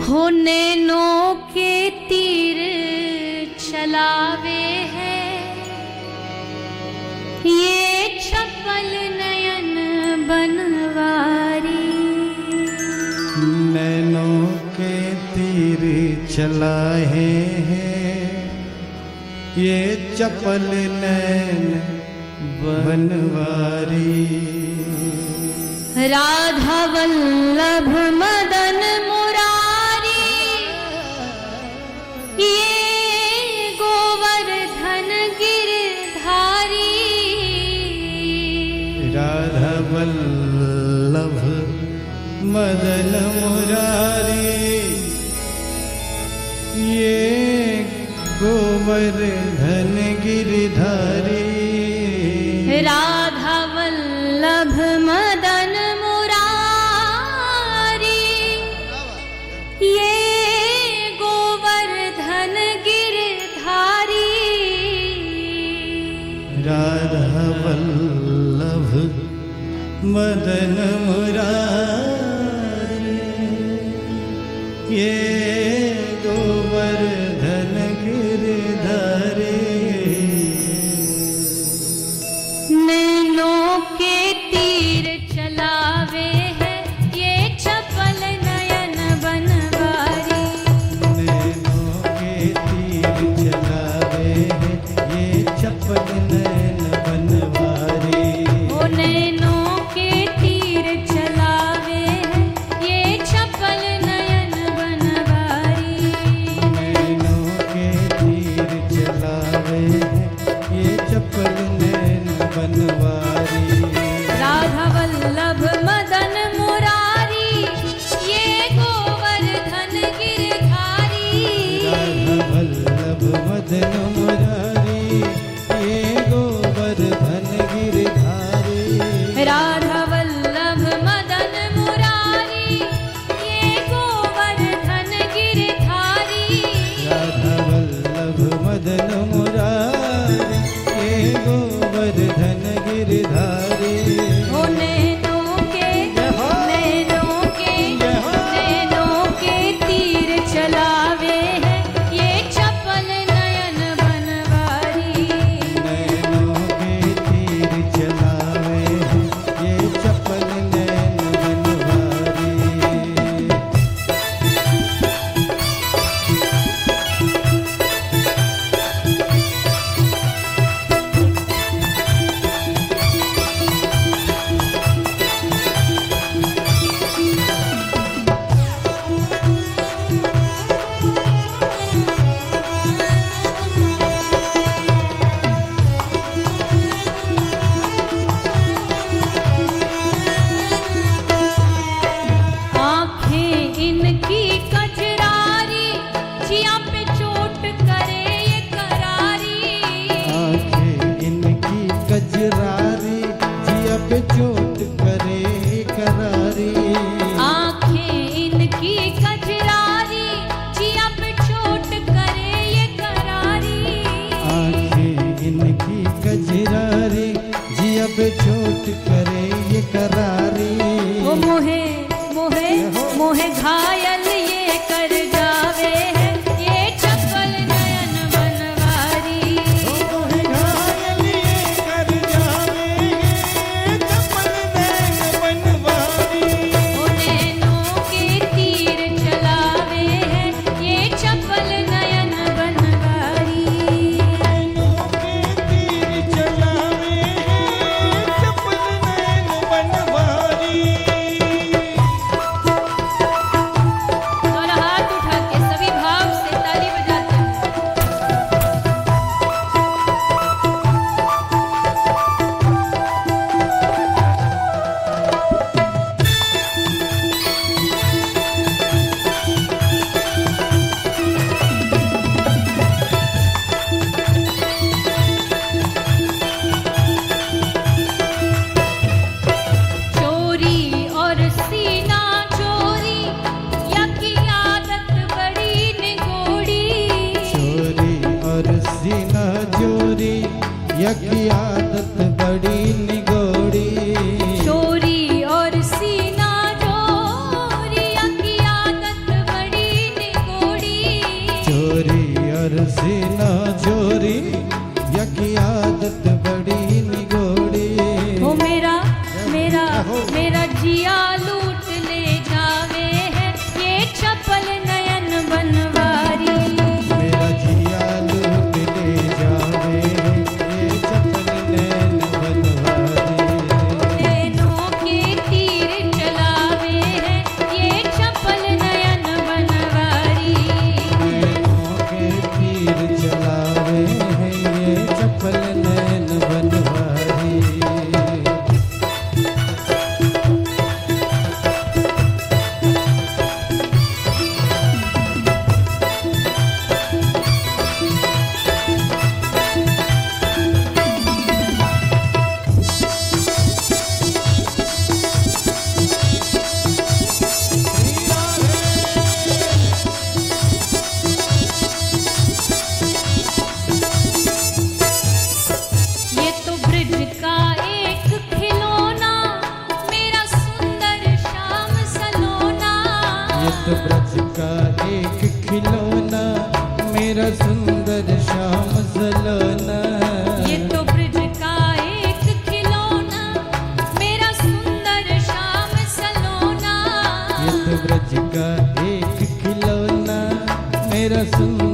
हो नैनों के तीर चलावे है ये चपल नयन बनवारी। नैनों के तीर चलाए हैं ये चपल नैन बनवारी। राधा वल्लभ मदन मुरारी ये गोवर्धन गिरधारी। राधा वल्लभ मदन मुरारी ये गोवर्धन गिरधारी। राधा वल्लभ मदन मुरारी ये गोवर्धन गिरधारी। राधा वल्लभ मदन मुरारी ये गोवर्धन गिरधारी। नैनों के तीर चलावे है ये चपल नयन बनवारी। नैनों के तीर चलावे है ये चपल नयन बनवारी। ओ नैनों के तीर चलावे है ये चपल नयन बनवारी। नैनों के तीर चलावे है ये चपल नयन बनवारी। राधा वल्लभ मदन मुरारी ये गोवर्धन गिरधारी। राधा वल्लभ मदन मुरारी ये गोवर्धन गिरधारी। राधा वल्लभ मदन मुरारी ये गोवर्धन गिरधारी। राधा वल्लभ मदन मुरारी ये गोवर्धन गिरधारी। हो नैनों के तीर चलावे है ये चपल नयन बनवारी। नैनों के तीर चलावे हैं ये चपल नैन बनवारी। आँखें इनकी कजरारी जिया पे चोट करे ये करारी। आँखें इनकी कजरारी जिया पे चोट करे करारी। आँखें इनकी कजरारी जिया पे चोट करे ये करारी। आँखें इनकी कजरारी जिया पे चोट करे ये करारी। वो मोहे मोहे मोहे घायल ये कर जावे है ये चपल नयन बनवारी। मोहे घायल ये कर जावे ये चपल नैन बनवारी। ओ नैनों के तीर चलावे है ये चपल नयन बनवारी। नैनों के तीर चलावे हैं चपल नैन बनवारी। और हाथ उठा के सभी भाव से ताली बजाते हैं। चोरी और सीना चोरी या की आदत बड़ी निगोड़ी। चोरी और सीना चोरी यकी आदत बड़ी निगोड़ी। चोरी और सीना चोरी की आदत बड़ी अर्जी न जोरी यकी आदत बड़ी निगोड़ी। ओ मेरा मेरा मेरा जिया लूट ले जावे है ये चपल नयन बनवारी। मेरा जिया लूट ले जावे ये चपल नैन बनवारी। नैनों के तीर चलावे है ये चपल नयन बनवारी। नैनों के तीर चलावे हैं ये चपल नैन बनवारी। ये तो ब्रिज का एक खिलौना मेरा सुंदर श्याम सलोना। ये तो ब्रज का एक खिलौना मेरा सुंदर श्याम सलोना। ये तो ब्रिज का एक खिलौना मेरा सुंदर श्याम सलोना। ये तो ब्रज का एक खिलौना मेरा सुंदर